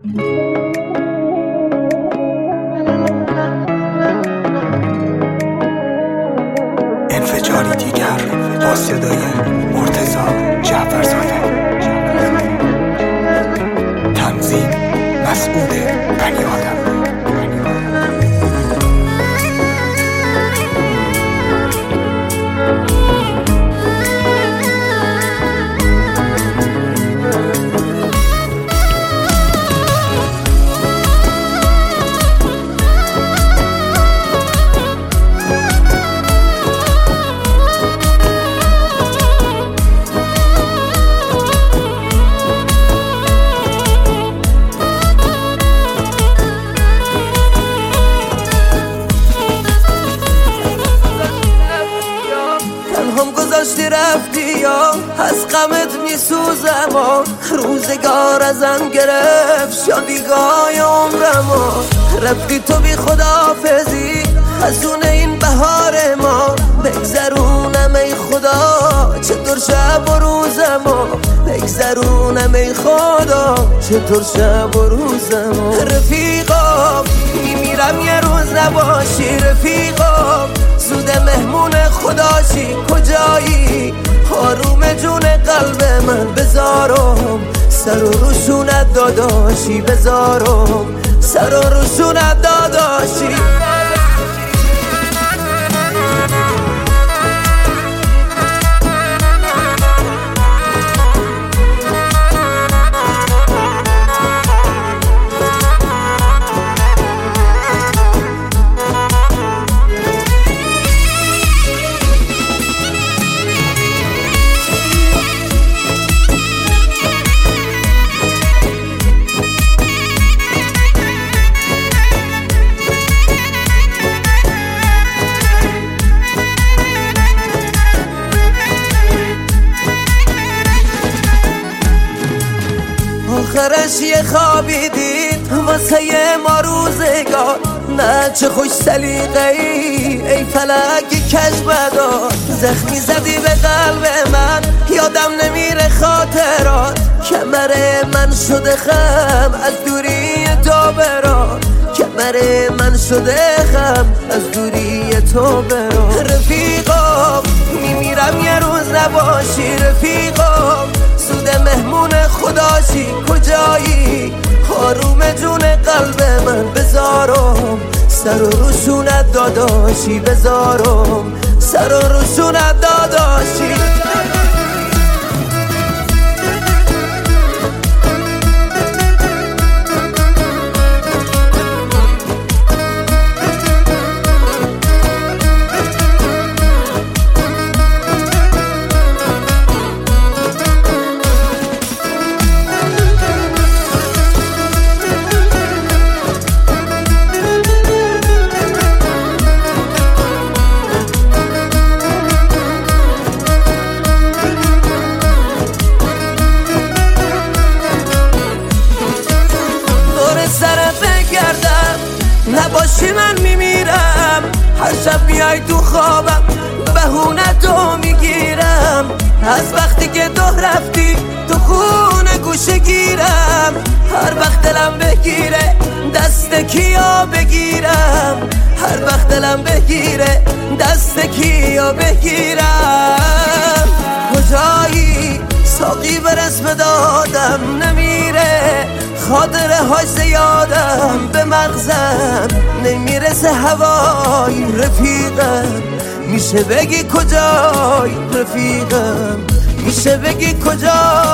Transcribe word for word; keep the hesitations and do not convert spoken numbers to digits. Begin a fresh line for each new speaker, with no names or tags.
انفجاری دیگر با صدای مرتضی جعفرزاده. تنظیم مسعود بنی آدم.
گذاشتی رفتی یا از غمت میسوزم و روزگار ازم گرفت شادیگاه عمرم رفتی تو بی خداحافظی از اون این بهار ما بگذرونم ای خدا چطور شب و روزم بگذرونم ای خدا چطور شب و روزم رفیقا میمیرم یه روز نباشی رفیقا زود مهمون خداشی کجایی آروم جون قلب من بذارم سر و روشونت داداشی بذارم سر و روشونت داداشی آخرش یه خوابی دید واسه یه ما روزگار نه چه خوش سلیقه ای ای فلک کشبدار زخمی زدی به قلب من یادم نمیره خاطرات کمر من شده خم از دوری تو برار کمر من شده خم از دوری تو برار رفیقا میمیرم یه روز نباشی رفیقا سود مهمون خداشی کجایی آروم جون قلب من بذارم سر و روشونت داداشی بذارم سر و روشونت داداشی نباشی من میمیرم هر شب میای تو خوابم بهونه تو میگیرم از وقتی که تو رفتی تو خونه گوشه گیرم هر وقت دلم بگیره دست کیا بگیرم هر وقت دلم بگیره دست کیا بگیرم کجایی ساقی به رسم دادم نمیره خاطره هاش زیادم به مغزم نمیرسه هوای رفیقم میشه بگی کجای رفیقم میشه بگی کجای